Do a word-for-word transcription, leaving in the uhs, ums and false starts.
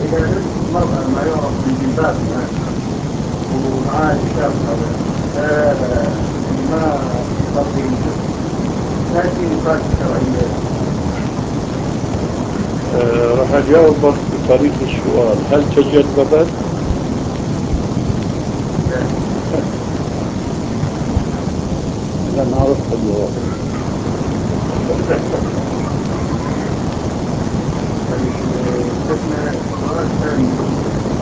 إذا لبست المرأة ما يعرف بالجلباب ومعاه الشاب هذا آه، ما تغطي الجسم، لكن نقاط شرعية. آه راح أجاوبك بطريقة السؤال: هل تجنبت؟ أنا عرفت الجواب. طيب، عندنا سؤال ثاني.